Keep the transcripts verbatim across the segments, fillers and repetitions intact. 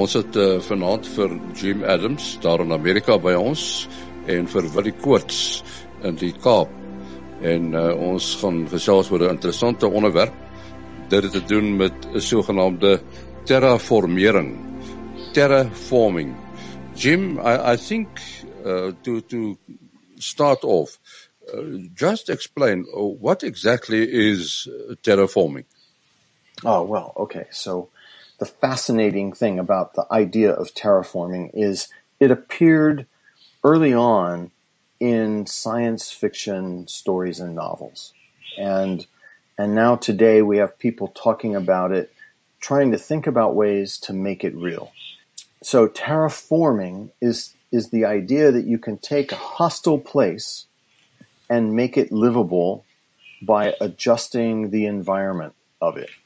Ons het uh, vanaand vir Jim Adams daar in Amerika by ons en vir Willie Koorts in die Kaap. En uh, ons gaan gesels oor 'n interessante onderwerp. Dit het te doen met 'n sogenaamde terraformering. Terraforming. Jim, I, I think uh, to to start off, uh, just explain uh, what exactly is uh, terraforming. Oh, well, okay. So the fascinating thing about the idea of terraforming is it appeared early on in science fiction stories and novels. And and now today we have people talking about it, trying to think about ways to make it real. So terraforming is is the idea that you can take a hostile place and make it livable by adjusting the environment of it.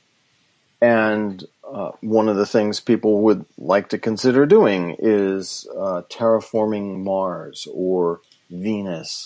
And uh, one of the things people would like to consider doing is uh, terraforming Mars or Venus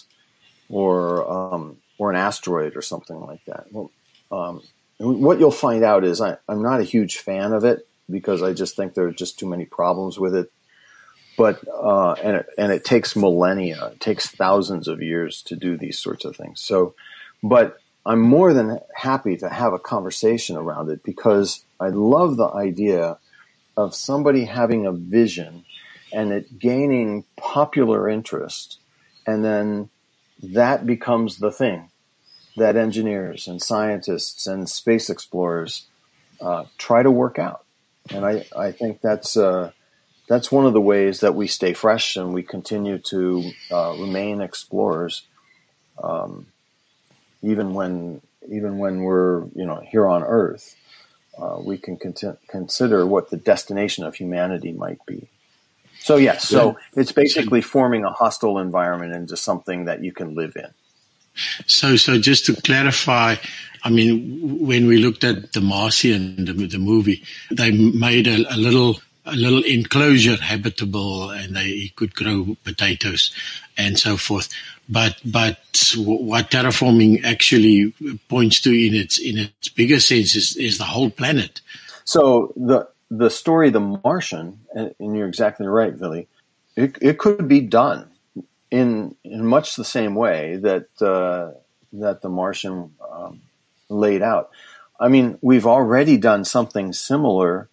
or um, or an asteroid or something like that. Well, um, what you'll find out is I, I'm not a huge fan of it because I just think there are just too many problems with it. But uh, and it, and it takes millennia, it takes thousands of years to do these sorts of things. So, but I'm more than happy to have a conversation around it because I love the idea of somebody having a vision and it gaining popular interest, and then that becomes the thing that engineers and scientists and space explorers uh, try to work out. And I, I think that's uh, that's one of the ways that we stay fresh and we continue to uh, remain explorers. Um, Even when, even when we're, you know, here on Earth, uh, we can cont- consider what the destination of humanity might be. So yes, so it's basically forming a hostile environment into something that you can live in. So, so just to clarify, I mean, when we looked at The Martian, the, the movie, they made a, a little. a little enclosure habitable, and they he could grow potatoes and so forth. But but what terraforming actually points to in its in its bigger sense is, is the whole planet. So the the story The Martian, and you're exactly right, Billy, it, it could be done in in much the same way that uh, that The Martian um, laid out. I mean, we've already done something similar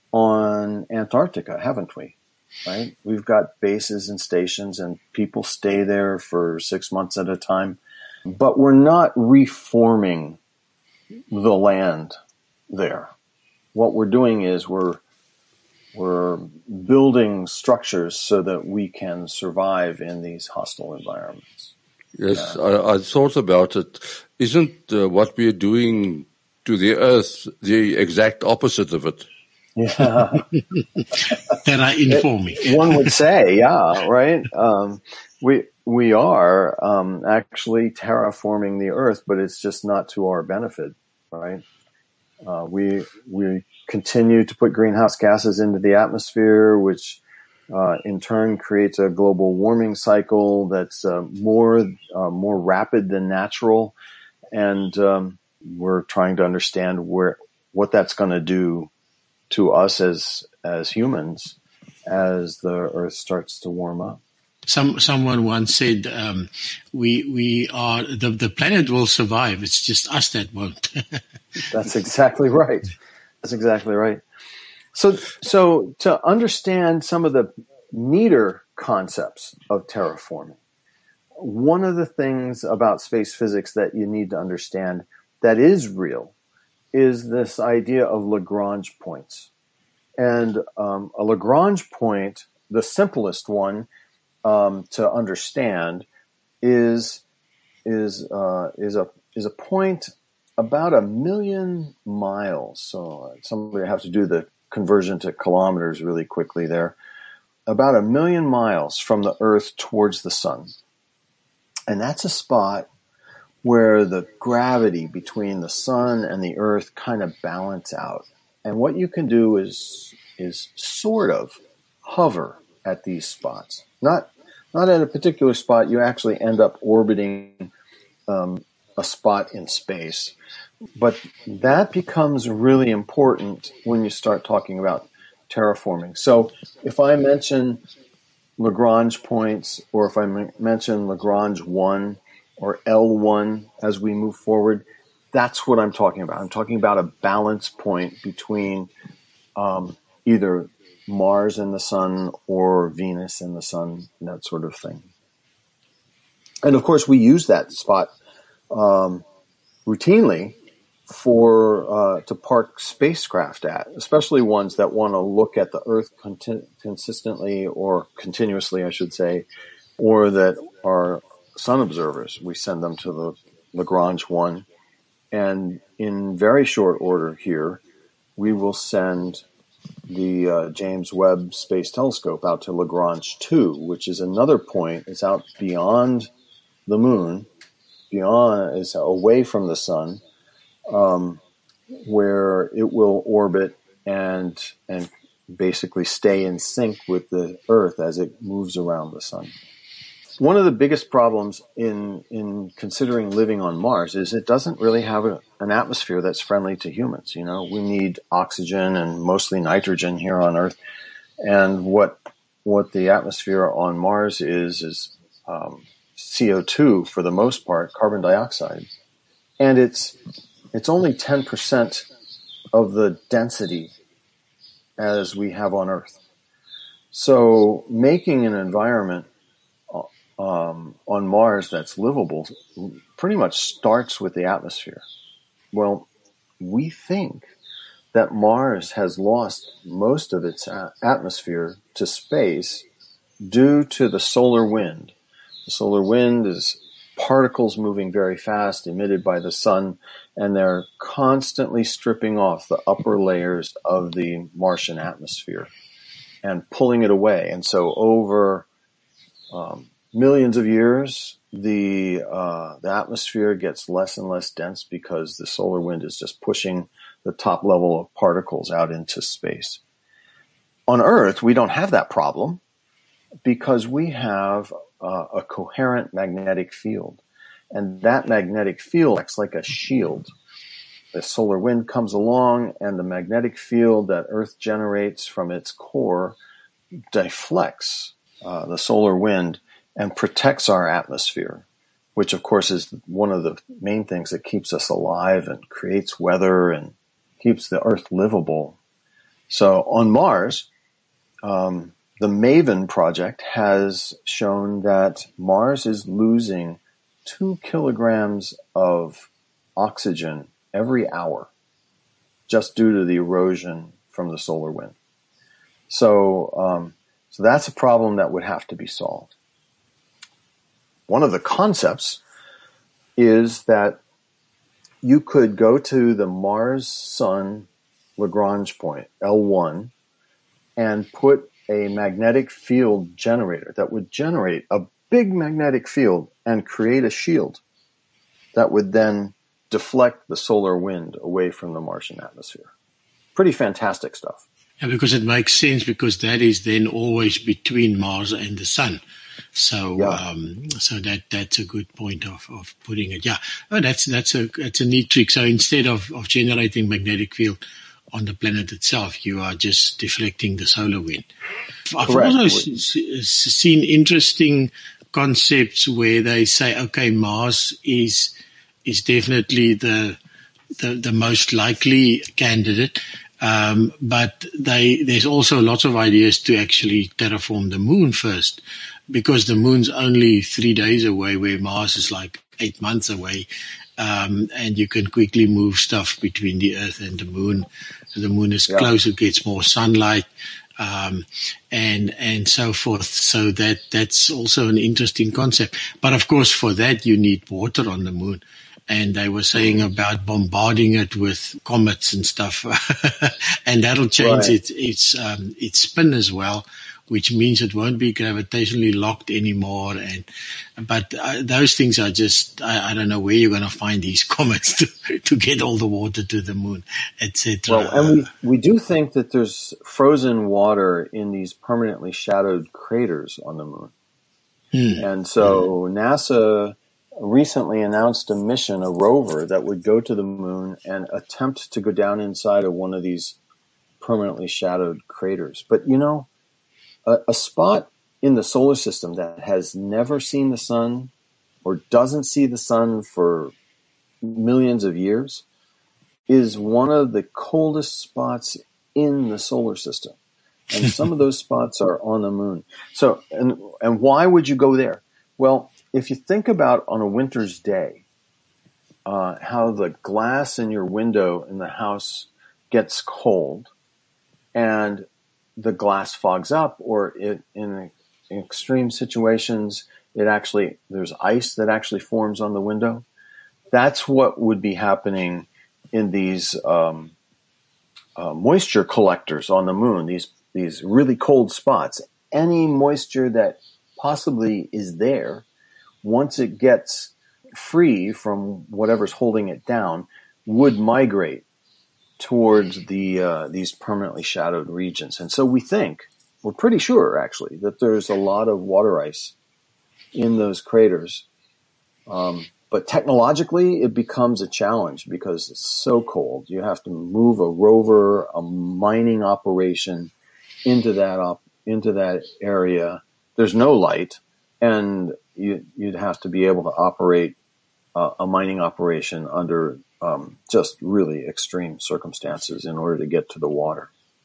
on Antarctica, haven't we? Right? We've got bases and stations and people stay there for six months at a time, but we're not reforming the land there. What we're doing is we're, we're building structures so that we can survive in these hostile environments. Yes, yeah. I, I thought about it. Isn't uh, what we're doing to the Earth the exact opposite of it? Yeah. That are informing. One would say, yeah, right. Um, we we are um, actually terraforming the Earth, but it's just not to our benefit, right? Uh, we we continue to put greenhouse gases into the atmosphere, which uh, in turn creates a global warming cycle that's uh, more uh, more rapid than natural, and um, we're trying to understand where what that's going to do to us as as humans as the Earth starts to warm up. Some someone once said, um, "We we are the the planet will survive. It's just us that won't." That's exactly right. That's exactly right. So so to understand some of the neater concepts of terraforming, one of the things about space physics that you need to understand that is real is this idea of Lagrange points. And um, a Lagrange point, the simplest one um, to understand, is is uh, is a is a point about a million miles. So somebody has to do the conversion to kilometers really quickly there. About a million miles from the Earth towards the sun, and that's a spot where the gravity between the sun and the Earth kind of balance out. And what you can do is is sort of hover at these spots. Not not at a particular spot. You actually end up orbiting um, a spot in space. But that becomes really important when you start talking about terraforming. So if I mention Lagrange points, or if I m- mention Lagrange one or L one as we move forward, that's what I'm talking about. I'm talking about a balance point between um, either Mars and the sun or Venus and the sun, that sort of thing. And of course, we use that spot um, routinely for uh, to park spacecraft at, especially ones that want to look at the Earth con- consistently or continuously, I should say, or that are sun observers. We send them to the Lagrange one, and in very short order here, we will send the uh, James Webb Space Telescope out to Lagrange two, which is another point. It's out beyond the moon, beyond, is away from the sun, um, where it will orbit and and basically stay in sync with the Earth as it moves around the sun. One of the biggest problems in in considering living on Mars is it doesn't really have a, an atmosphere that's friendly to humans. You know, we need oxygen and mostly nitrogen here on Earth, and what what the atmosphere on Mars is is um, C O two for the most part, carbon dioxide, and it's it's only ten percent of the density as we have on Earth. So making an environment um, on Mars that's livable pretty much starts with the atmosphere. Well, we think that Mars has lost most of its a- atmosphere to space due to the solar wind. The solar wind is particles moving very fast emitted by the sun, and they're constantly stripping off the upper layers of the Martian atmosphere and pulling it away. And so over um, millions of years, the uh, the atmosphere gets less and less dense because the solar wind is just pushing the top level of particles out into space. On Earth, we don't have that problem because we have uh, a coherent magnetic field. And that magnetic field acts like a shield. The solar wind comes along, and the magnetic field that Earth generates from its core deflects uh, the solar wind and protects our atmosphere, which of course is one of the main things that keeps us alive and creates weather and keeps the Earth livable. So on Mars, um, the MAVEN project has shown that Mars is losing two kilograms of oxygen every hour just due to the erosion from the solar wind. So, um, so that's a problem that would have to be solved. One of the concepts is that you could go to the Mars-Sun Lagrange point, L one, and put a magnetic field generator that would generate a big magnetic field and create a shield that would then deflect the solar wind away from the Martian atmosphere. Pretty fantastic stuff. Yeah, because it makes sense, because that is then always between Mars and the sun. So, yeah. um, so that, that's a good point of, of putting it. Yeah. Oh, that's, that's a, that's a neat trick. So instead of, of generating magnetic field on the planet itself, you are just deflecting the solar wind. I've Correct. also s- s- seen interesting concepts where they say, okay, Mars is, is definitely the, the, the most likely candidate. Um, but they, there's also lots of ideas to actually terraform the moon first, because the moon's only three days away, where Mars is like eight months away. Um, and you can quickly move stuff between the Earth and the moon. The moon is yeah. closer, gets more sunlight, um, and, and so forth. So that, that's also an interesting concept. But of course, for that, you need water on the moon. And they were saying about bombarding it with comets and stuff, and that'll change right. its its um, its spin as well, which means it won't be gravitationally locked anymore. And but uh, those things are just I, I don't know where you're going to find these comets to to get all the water to the moon, et cetera. Well, and we we do think that there's frozen water in these permanently shadowed craters on the moon, hmm. and so hmm. NASA recently announced a mission, a rover, that would go to the moon and attempt to go down inside of one of these permanently shadowed craters. But, you know, a, a spot in the solar system that has never seen the sun or doesn't see the sun for millions of years is one of the coldest spots in the solar system. And some of those spots are on the moon. So, and, and why would you go there? Well, if you think about on a winter's day, uh, how the glass in your window in the house gets cold and the glass fogs up, or it, in, in extreme situations, it actually, there's ice that actually forms on the window. That's what would be happening in these um, uh, moisture collectors on the moon, these these really cold spots. Any moisture that possibly is there, once it gets free from whatever's holding it down, would migrate towards the uh, these permanently shadowed regions. And so we think, we're pretty sure actually, that there's a lot of water ice in those craters. Um, but technologically, it becomes a challenge because it's so cold. You have to move a rover, a mining operation into that op- into that area. There's no light, and you, you'd have to be able to operate uh, a mining operation under um, just really extreme circumstances in order to get to the water.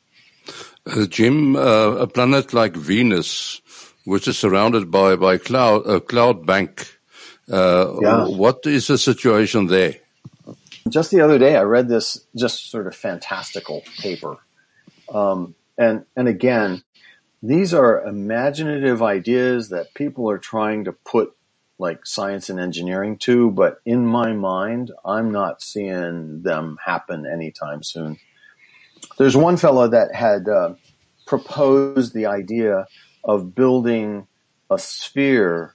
Uh, Jim, uh, a planet like Venus, which is surrounded by by cloud a cloud bank, uh, yeah. what is the situation there? Just the other day, I read this just sort of fantastical paper. Um, and, and again, these are imaginative ideas that people are trying to put like science and engineering to, but in my mind, I'm not seeing them happen anytime soon. There's one fellow that had uh, proposed the idea of building a sphere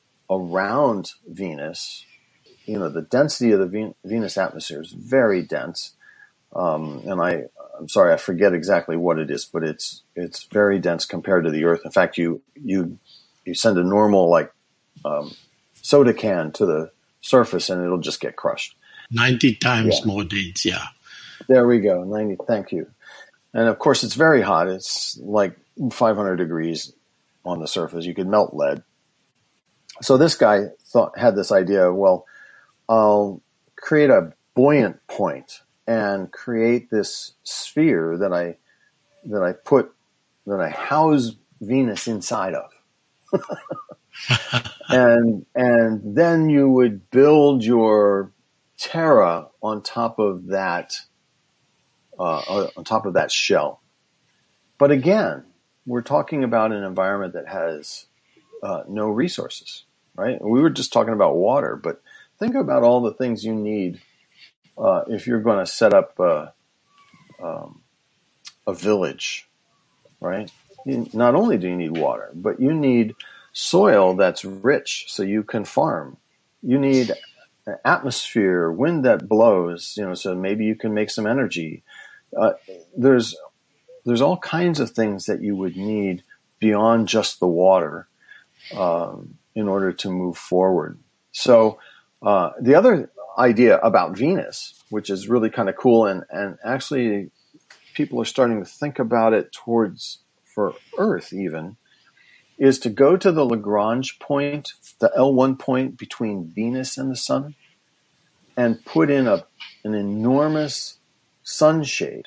around Venus. You know, the density of the Ven- Venus atmosphere is very dense. Um, and I, I'm sorry, I forget exactly what it is, but it's, it's very dense compared to the Earth. In fact, you, you, you send a normal, like, um, soda can to the surface and it'll just get crushed. ninety times yeah. more dense. Yeah. There we go. ninety. Thank you. And of course, it's very hot. It's like five hundred degrees on the surface. You could melt lead. So this guy thought, had this idea, well, I'll create a buoyant point and create this sphere that I, that I put, that I house Venus inside of. and, and then you would build your Terra on top of that, uh, on top of that shell. But again, we're talking about an environment that has uh, no resources, right? We were just talking about water, but think about all the things you need uh, if you're going to set up a, um, a village, right? You, not only do you need water, but you need soil that's rich so you can farm. You need an atmosphere, wind that blows, you know, so maybe you can make some energy. Uh, there's there's all kinds of things that you would need beyond just the water um, in order to move forward. So uh, the other idea about Venus, which is really kind of cool, and, and actually people are starting to think about it towards for Earth even, is to go to the Lagrange point, the L one point between Venus and the sun, and put in a an enormous sunshade.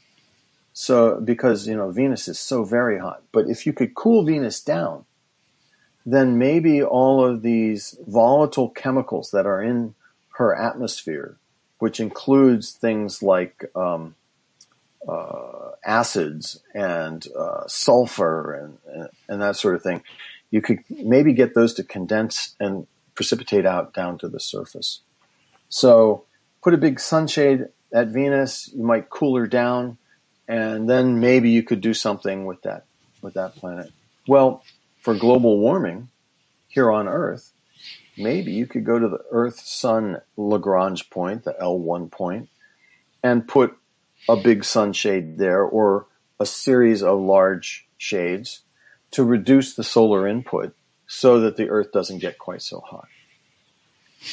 So, because, you know, Venus is so very hot. But if you could cool Venus down, then maybe all of these volatile chemicals that are in her atmosphere, which includes things like um, uh, acids and uh, sulfur and, and, and that sort of thing, you could maybe get those to condense and precipitate out down to the surface. So put a big sunshade at Venus, you might cool her down, and then maybe you could do something with that, with that planet. Well, for global warming here on Earth, maybe you could go to the Earth-Sun Lagrange point, the L one point, and put a big sunshade there or a series of large shades to reduce the solar input so that the Earth doesn't get quite so hot.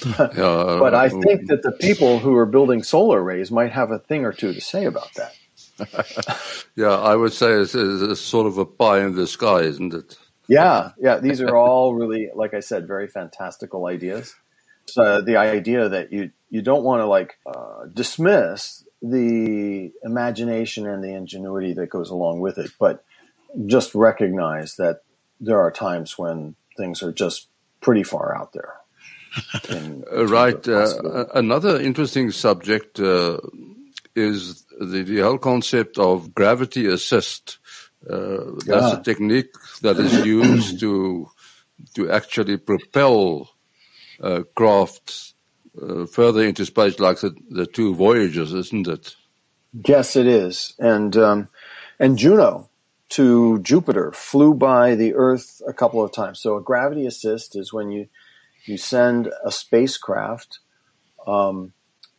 uh, but I think that the people who are building solar arrays might have a thing or two to say about that. Yeah, I would say it's, it's sort of a pie in the sky, isn't it? Yeah, yeah. These are all really, like I said, very fantastical ideas. So the idea that you you don't want to like uh, dismiss the imagination and the ingenuity that goes along with it, but just recognize that there are times when things are just pretty far out there. In, in right. Uh, another interesting subject uh, is the, the whole concept of gravity assist. Uh, that's yeah. a technique that is used to to actually propel uh, craft uh, further into space, like the, the two Voyagers, isn't it? Yes, it is. And um, and Juno to Jupiter flew by the Earth a couple of times. So a gravity assist is when you you send a spacecraft um,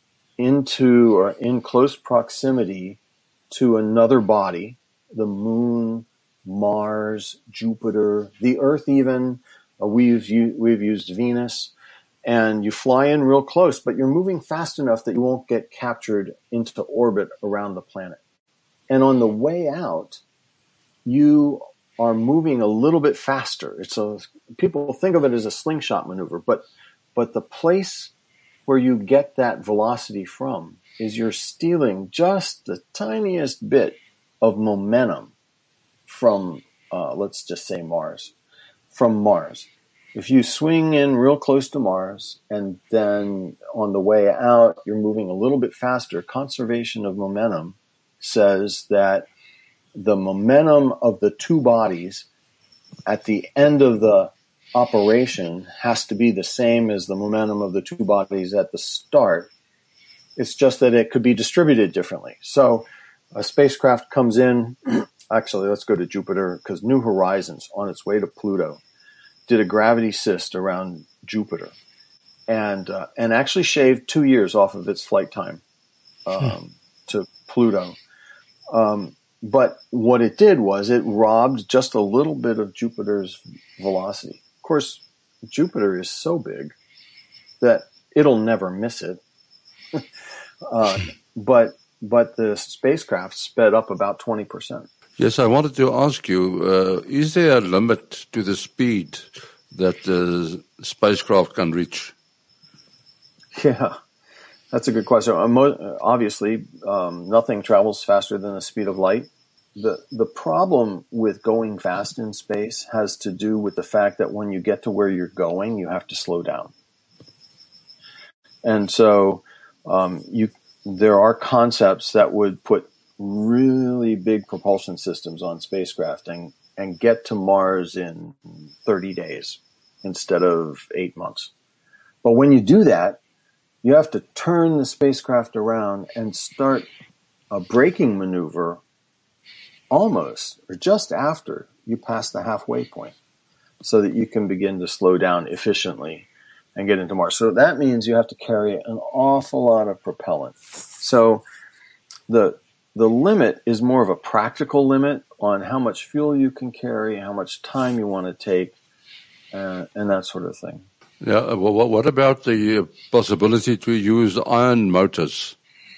into or in close proximity to another body, the Moon, Mars, Jupiter, the Earth even. Uh, we've we've used Venus. And you fly in real close, but you're moving fast enough that you won't get captured into orbit around the planet. And on the way out, you are moving a little bit faster. It's a, people think of it as a slingshot maneuver, but but the place where you get that velocity from is you're stealing just the tiniest bit of momentum from, uh, let's just say Mars, from Mars. If you swing in real close to Mars and then on the way out, you're moving a little bit faster, conservation of momentum says that the momentum of the two bodies at the end of the operation has to be the same as the momentum of the two bodies at the start. It's just that it could be distributed differently. So a spacecraft comes in. Actually, let's go to Jupiter because New Horizons on its way to Pluto did a gravity assist around Jupiter, and uh, and actually shaved two years off of its flight time um, hmm. to Pluto. Um, but what it did was it robbed just a little bit of Jupiter's velocity. Of course, Jupiter is so big that it'll never miss it. uh, but but the spacecraft sped up about twenty percent. Yes, I wanted to ask you, uh, is there a limit to the speed that the spacecraft can reach? Yeah, that's a good question. Obviously, um, nothing travels faster than the speed of light. The, the problem with going fast in space has to do with the fact that when you get to where you're going, you have to slow down. And so um, you there are concepts that would put really big propulsion systems on spacecraft and, and get to Mars in thirty days instead of eight months. But when you do that, you have to turn the spacecraft around and start a braking maneuver almost or just after you pass the halfway point so that you can begin to slow down efficiently and get into Mars. So that means you have to carry an awful lot of propellant. So the The limit is more of a practical limit on how much fuel you can carry, how much time you want to take, uh, and that sort of thing. Yeah. Well, what about the possibility to use ion motors?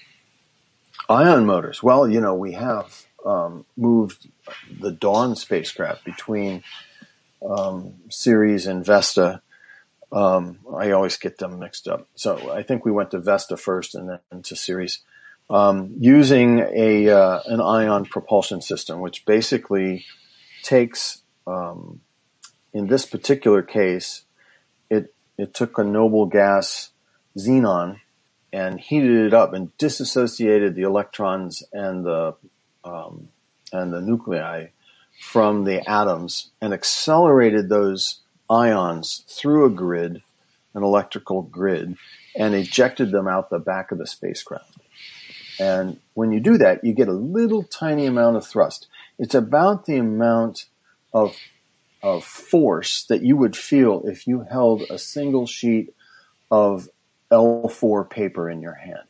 Ion motors. Well, you know, we have um, moved the Dawn spacecraft between um, Ceres and Vesta. Um, I always get them mixed up. So I think we went to Vesta first and then to Ceres. Um, using a uh, an ion propulsion system, which basically takes, um, in this particular case, it it took a noble gas xenon and heated it up and disassociated the electrons and the um, and the nuclei from the atoms and accelerated those ions through a grid, an electrical grid, and ejected them out the back of the spacecraft. And when you do that, you get a little tiny amount of thrust. It's about the amount of of force that you would feel if you held a single sheet of L four paper in your hand.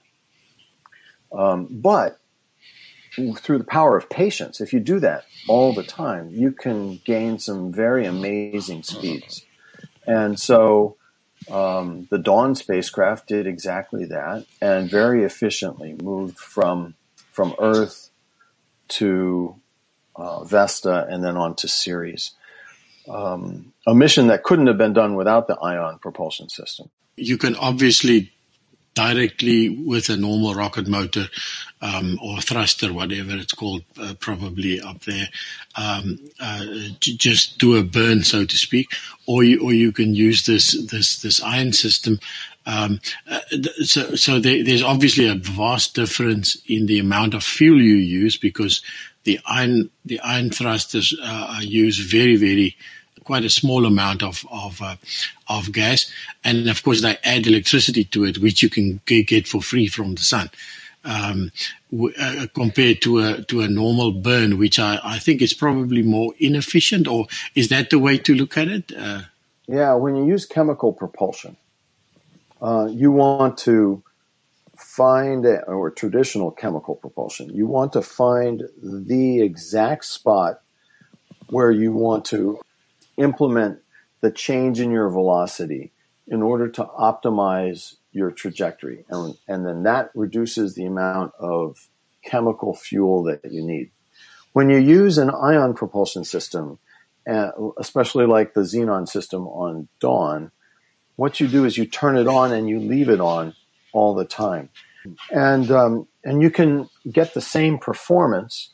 Um, but through the power of patience, if you do that all the time, you can gain some very amazing speeds. And so Um, the Dawn spacecraft did exactly that and very efficiently moved from from Earth to uh, Vesta and then on to Ceres. Um, a mission that couldn't have been done without the ion propulsion system. You can obviously directly with a normal rocket motor um, or thruster, whatever it's called, uh, probably up there, um, uh, j- just do a burn, so to speak, or you, or you can use this this this ion system. Um, uh, so so there, there's obviously a vast difference in the amount of fuel you use, because the iron the iron thrusters uh, use very very quite a small amount of of uh, of gas, and of course they add electricity to it, which you can get for free from the sun, um, w- uh, compared to a to a normal burn, which I, I think is probably more inefficient. Or is that the way to look at it? Uh, yeah, when you use chemical propulsion, uh, you want to find a, or traditional chemical propulsion. You want to find the exact spot where you want to implement the change in your velocity in order to optimize your trajectory. And, and then that reduces the amount of chemical fuel that you need. When you use an ion propulsion system, uh, especially like the Xenon system on Dawn, what you do is you turn it on and you leave it on all the time. And, um, and you can get the same performance,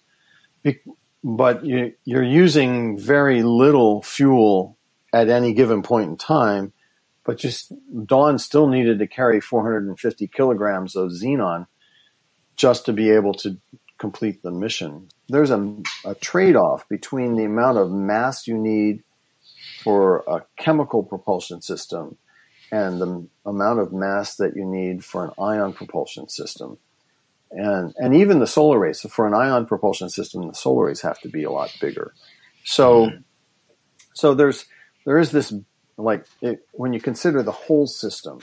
but you, you're using very little fuel at any given point in time, but just Dawn still needed to carry four hundred fifty kilograms of xenon just to be able to complete the mission. There's a, a trade-off between the amount of mass you need for a chemical propulsion system and the amount of mass that you need for an ion propulsion system. And and even the solar rays. So for an ion propulsion system, the solar rays have to be a lot bigger. So so there's there is this, like, it, when you consider the whole system,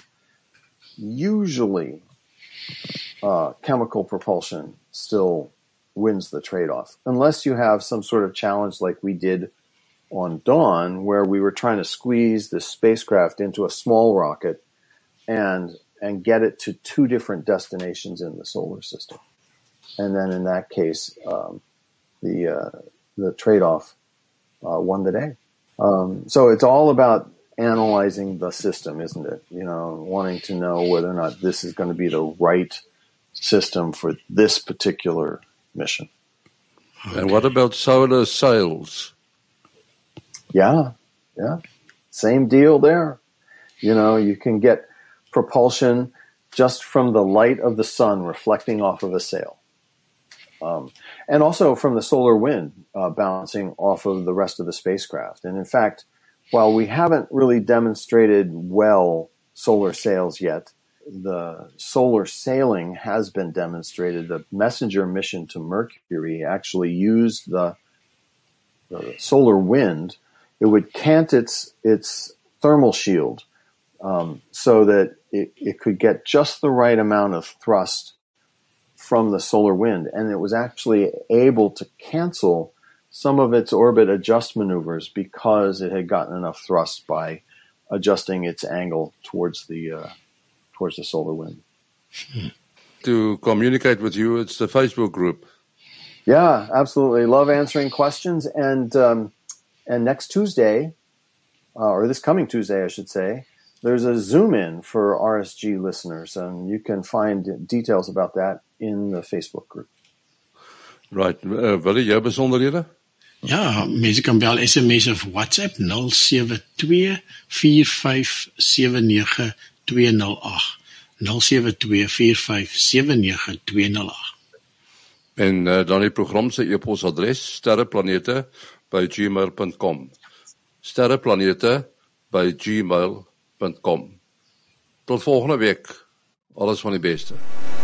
usually uh, chemical propulsion still wins the trade-off, unless you have some sort of challenge like we did on Dawn, where we were trying to squeeze this spacecraft into a small rocket and and get it to two different destinations in the solar system. And then in that case, um, the uh, the trade-off uh, won the day. Um, so it's all about analyzing the system, isn't it? You know, wanting to know whether or not this is going to be the right system for this particular mission. And what about solar sails? Yeah, yeah. Same deal there. You know, you can get propulsion just from the light of the sun reflecting off of a sail. Um, and also from the solar wind uh, bouncing off of the rest of the spacecraft. And in fact, while we haven't really demonstrated well solar sails yet, the solar sailing has been demonstrated. The Messenger mission to Mercury actually used the, the solar wind. It would cant its its thermal shield um, so that it, it could get just the right amount of thrust from the solar wind, and it was actually able to cancel some of its orbit adjust maneuvers because it had gotten enough thrust by adjusting its angle towards the uh, towards the solar wind. To communicate with you, it's the Facebook group. Yeah, absolutely. Love answering questions. And um, and next Tuesday, uh, or this coming Tuesday, I should say, there's a Zoom in for R S G listeners, and you can find details about that in the Facebook group. Right. Uh, Willie, jou besonderhede? Ja, mense kan bel S M S of WhatsApp nul sewe twee vier vyf sewe nege twee nul agt. nul sewe twee vier vyf sewe nege twee nul agt. En uh, dan die program se e-posadres sterreplanete by gmail dot com. sterreplanete by gmail dot com. Tot volgende week. Alles van die beste.